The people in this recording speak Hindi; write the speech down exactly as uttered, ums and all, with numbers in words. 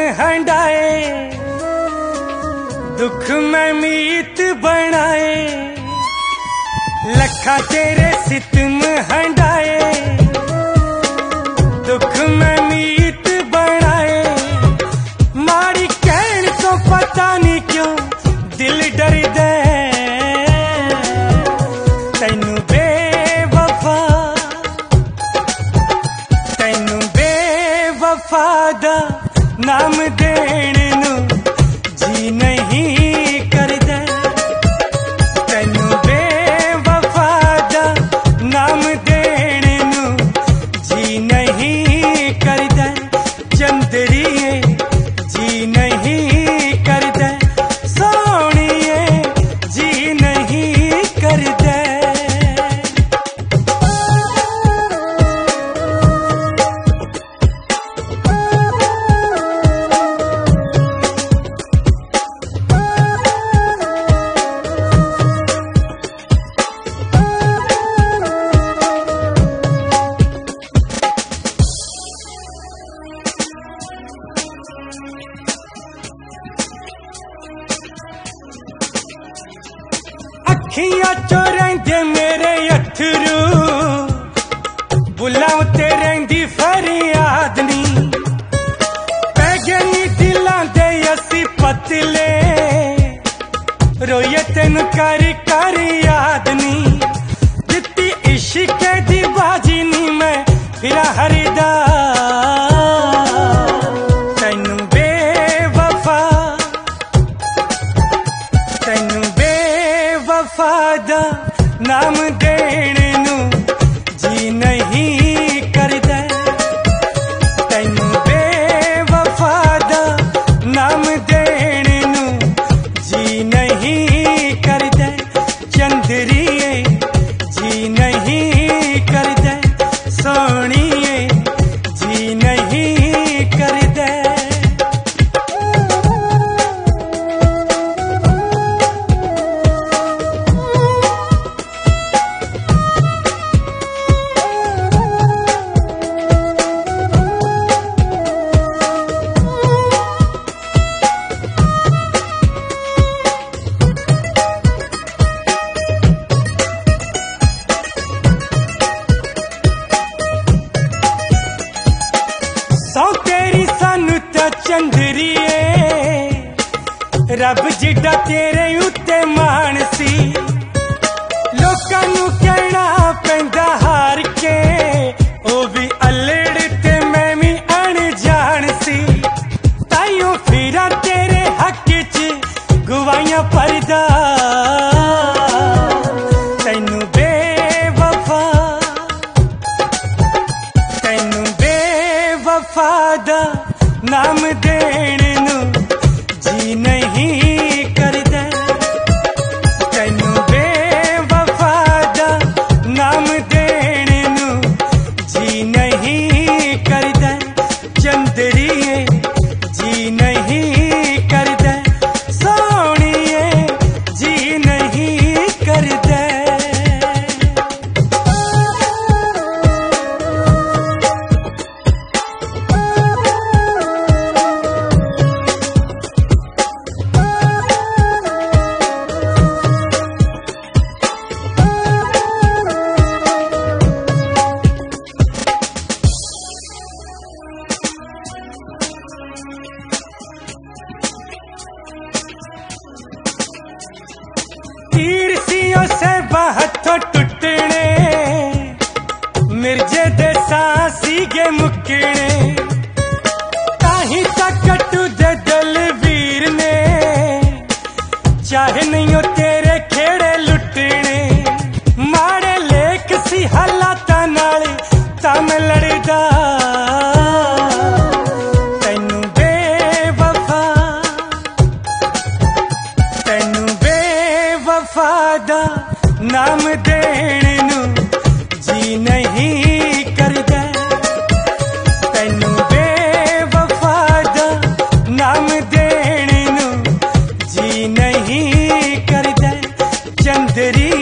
हंडाए, दुख में मीत बनाए, लखा तेरे सितम हंडाए, दुख में मीत बनाए। मारी कहन तो पता नहीं क्यों दिल डर दे, तैनू बेवफा तैनू बेवफा दा नाम देण नू जी नहीं करदा, तैनू बेवफा दा नाम देण नू जी नहीं करदा। चंदरिए जी नहीं करदा, सोहणिए जी नहीं करदा। अखियां चो रहिंदे मेरे अथरू, बुलां ते रहिंदी फरियाद नी, पै गए नी दिलां दे असी पतले, रोइए तेनू कर कर याद नी। दित्ती इश्क दी बाजी नी मैं फिरा हरदा, तैनू बेवफा तैनू बेवफा दा नाम देण नू जी नहीं करदा, तैनू बेवफा दा नाम देण नू जी नहीं करदा। चंदरिए जी नहीं करदा, सोहणिए जी नहीं करदा। सौ तेरी सानू ता चंदरिए, रब जिड्डा तेरे उत्ते मान सी, लोकां नू कहना पैंदा हार के, ओ भी अल्लड़ ते मैं भी अनजान सी। ताइयों फिरा तेरे हक च गवाइयां भरदा, तैनू बेवफा तैनू बेवफा दा नाम देण नू जी नहीं करदा, तैनू बेवफा दा नाम देण नू जी नहीं करदा। चंदरिए जी नहीं करदा, सोहणिए जी नहीं करदा। तीर सियों से बाहथों टुटने, मिर्जे दे सांसी गे मुकने, ताही तक कटू दे दलवीर ने, चाहे नहीं हो तेरे खेड़े लुटने। माड़े लेख सी हालातां नाल तां मैं लड़दा, तैनू बेवफा तैनू बेवफा दा नाम देण नू जी नहीं करदा, तैनू बेवफा दा नाम देण नू जी नहीं करदा। चंदरी